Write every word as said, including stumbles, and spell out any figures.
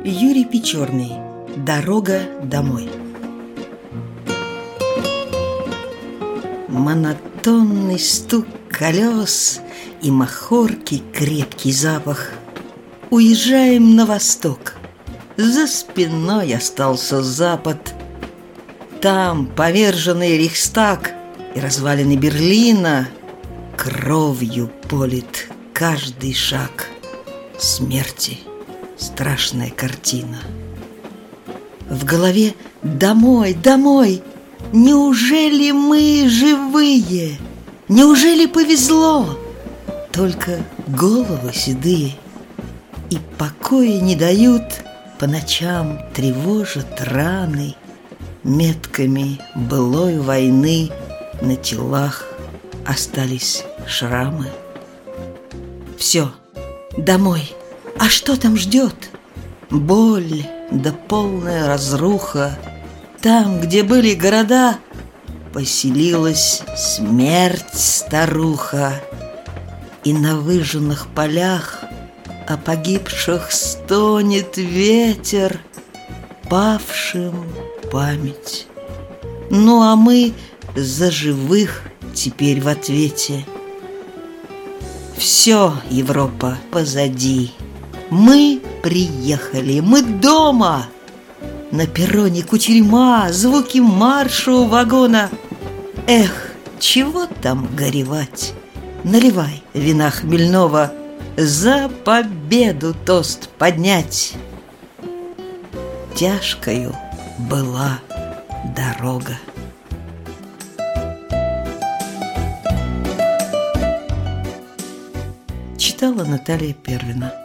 Юрий Печорный. Дорога домой. Монотонный стук колес и махорки крепкий запах. Уезжаем на восток. За спиной остался запад. Там поверженный Рейхстаг и развалины Берлина. Кровью полит каждый шаг смерти. Страшная картина. В голове: домой, домой. Неужели мы живые? Неужели повезло? Только головы седые и покоя не дают. По ночам тревожат раны. Метками былой войны на телах остались шрамы. Все, домой. А что там ждет? Боль да полная разруха. Там, где были города, поселилась смерть-старуха. И на выжженных полях о погибших стонет ветер, павшим память. Ну а мы за живых теперь в ответе. Все, Европа, позади. Мы приехали, мы дома. На перроне кутерьма, звуки марша у вагона. Эх, чего там горевать? Наливай вина хмельного, за победу тост поднять. Тяжкою была дорога. Читала Наталья Первина.